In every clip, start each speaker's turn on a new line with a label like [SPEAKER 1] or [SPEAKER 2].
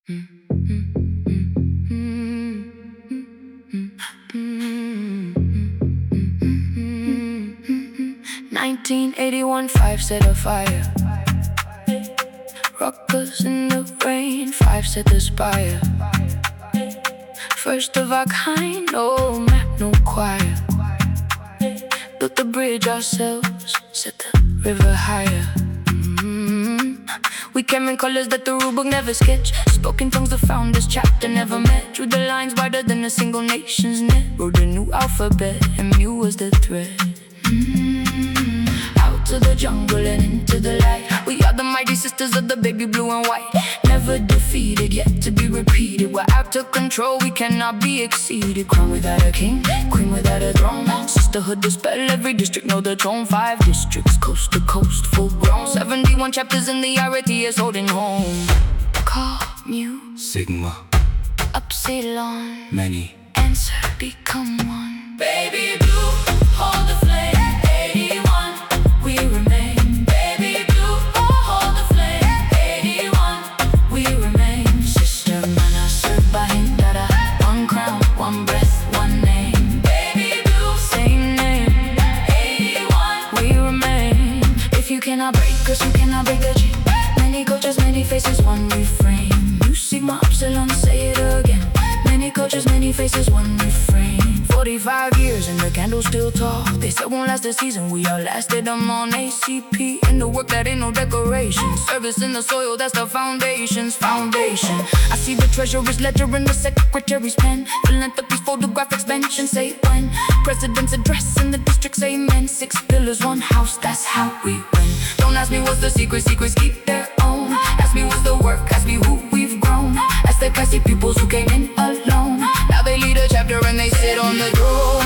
[SPEAKER 1] 1981, 5 set a fire. Rockers in the rain, 5 set the spire. First of our kind, no map, no choir. Built the bridge ourselves, set the river higher. We came in colors that the rulebook never sketched. Spoken tongues the founders chapter never met. Drew the lines wider than a single nation's net. Wrote a new alphabet, and mu was the thread. Out to the jungle and into the light. We are the mighty sisters of the baby blue and white. Never defeated, yet to be repeated. We're out of control, we cannot be exceeded. Crown without a king, queen without a throne. Sisterhood dispel every district, know the tone. 5 districts, coast to coast, full grown. 71 chapters in the RTS holding home. Call mu,
[SPEAKER 2] Sigma,
[SPEAKER 1] Upsilon,
[SPEAKER 2] many.
[SPEAKER 1] answer, become one.
[SPEAKER 3] Baby blue, hold the flame. 81, we remain. Baby blue, hold the flame. 81, we remain.
[SPEAKER 1] Sister mana serba hindara. One crown, one breath, one name.
[SPEAKER 3] Baby blue,
[SPEAKER 1] Same name,
[SPEAKER 3] 81,
[SPEAKER 1] we remain. If you cannot break us, you cannot break the chain. Many cultures, many faces, one refrain. Mu Sigma Upsilon, say it again. Many cultures, many faces, one refrain. 45 years and the candle's still tall. They said won't last the season, we outlasted them on ACP. In the work that ain't no decoration. Service in the soil, that's the foundation's foundation. I see the treasurer's ledger in the secretary's pen. Philanthropy's photograph expansion, say when. President's address in the district's amen. 6 pillars, 1 house, that's how we win. Don't ask me what's the secret, secrets keep their own. Ask me what's the work, ask me who we've grown. Ask the classy peoples who came in alone. Now they lead a chapter and they sit on the throne.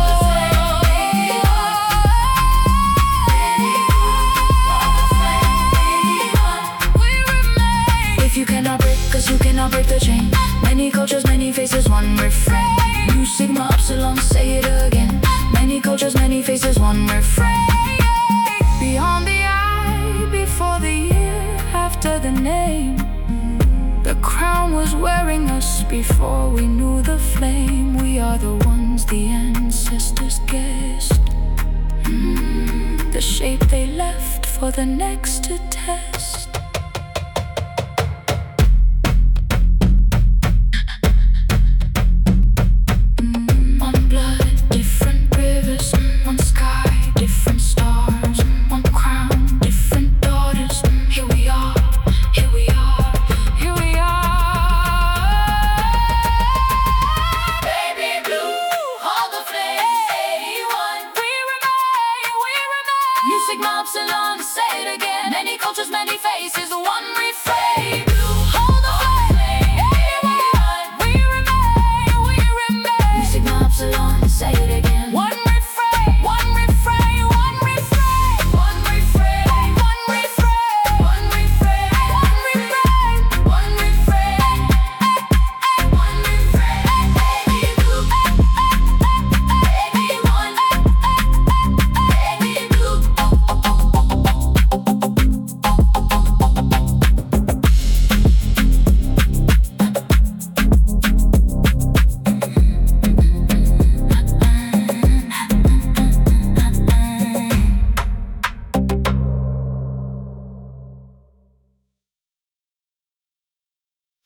[SPEAKER 1] If you cannot break us, you cannot break the chain. Many cultures, many faces, one refrain. Mu Sigma Upsilon, say it again. Many cultures, many faces, one refrain. Beyond the eye, before the year, after the name. The crown was wearing us before we knew the flame. We are the ones the ancestors guessed. The shape they left for the next to